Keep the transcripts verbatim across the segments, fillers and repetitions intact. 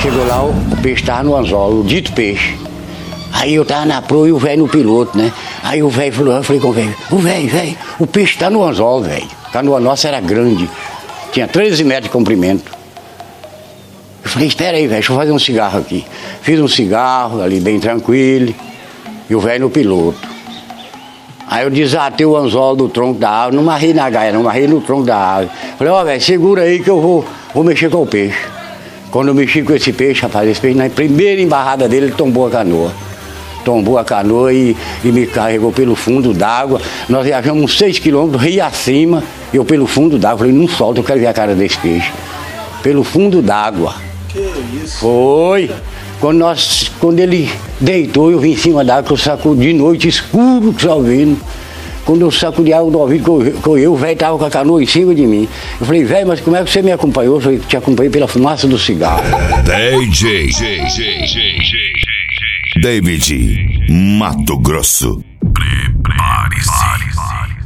Chegou lá, o peixe estava no anzol, o dito peixe. Aí eu tava na proa e o velho no piloto, né? Aí o velho falou, eu falei com o velho, o velho, velho, o peixe tá no anzol, velho. A canoa nossa era grande, tinha treze metros de comprimento. Eu falei, espera aí, velho, deixa eu fazer um cigarro aqui. Fiz um cigarro ali bem tranquilo, e o velho no piloto. Aí eu desatei o anzol do tronco da árvore, não marrei na gaia, não marrei no tronco da árvore. Falei, ó, velho, segura aí que eu vou, vou mexer com o peixe. Quando eu mexi com esse peixe, rapaz, esse peixe, na primeira embarrada dele, ele tombou a canoa. Tombou a canoa e, e me carregou pelo fundo d'água. Nós viajamos uns seis quilômetros, rio acima, eu pelo fundo d'água. Falei, não solta, eu quero ver a cara desse peixe. Pelo fundo d'água. Que isso? Foi. Quando, nós, quando ele deitou, eu vim em cima d'água, que eu sacudi de noite, escuro, só ouvindo. Quando eu sacudi água no ouvido, que eu, eu, o velho estava com a canoa em cima de mim. Eu falei, velho, mas como é que você me acompanhou? Eu falei, te acompanhei pela fumaça do cigarro. D J David Mato Grosso. Prepare-se.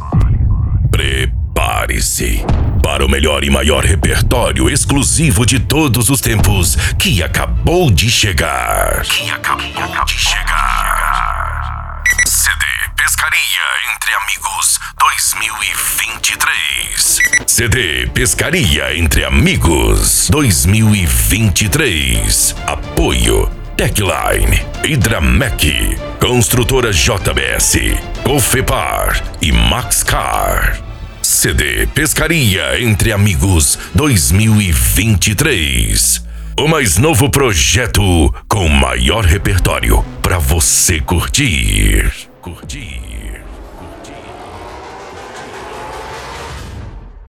Prepare-se para o melhor e maior repertório exclusivo de todos os tempos que acabou de chegar. Que acabou de chegar. C D Pescaria Entre Amigos dois mil e vinte e três. C D Pescaria Entre Amigos dois mil e vinte e três. Apoio Techline, Hidramec, Construtora J B S, Cofepar e Maxcar. C D Pescaria Entre Amigos dois mil e vinte e três. O mais novo projeto com maior repertório para você curtir. Curtir.